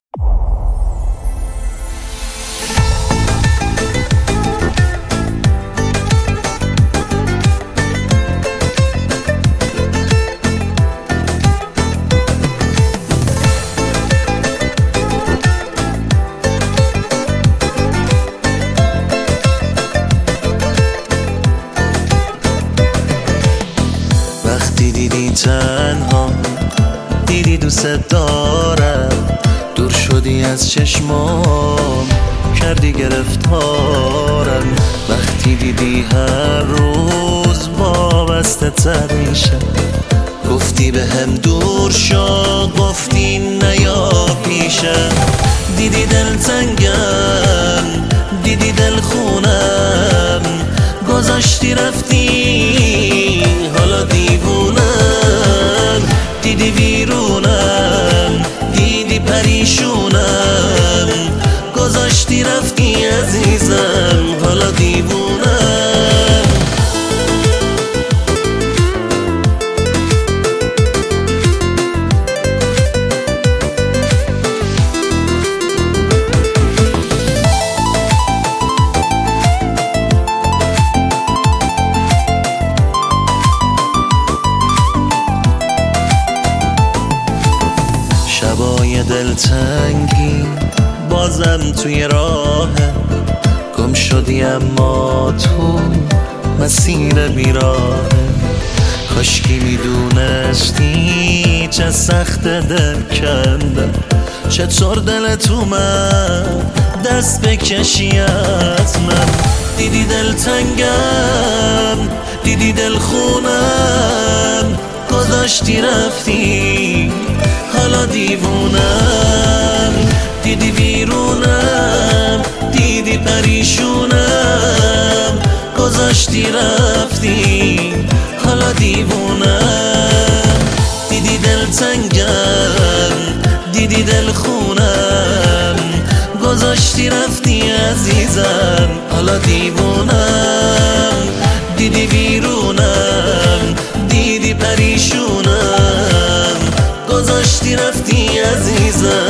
وقتی دیدی تنها، دیدی دوست دارم، دور شدی از چشمام، کردی گرفتارم. وقتی دیدی هر روز وابسته تر میشم، گفتی به هم دور شو، گفتی نیا پیشم. دیدی دلتنگم، دیدی دل خونم، گذاشتی رفتی حالا دیوونم. دیدی ویرونم، دیدی پریشونم، گذاشتی رفتی عزیزم حالا دیوونم. شبای دلتنگی بازم توی راه، گم شدی اما تو مسیر بیراه. کاشکی میدونستی چه سخت دل کندم، چطور دلت اومد دست بکشی از من. دیدی دلتنگم، دیدی دل خونم، گذاشتی رفتی حالا دیوونم. دیدی ویرونم، دیدی پریشونم، گذاشتی رفتی حالا دیوونم. دیدی دلتنگم، دیدی دل خونم، گذاشتی رفتی عزیزم حالا دیوونم. دیدی ویرونم، دیدی پریشونم، گذاشتی رفتی عزیزم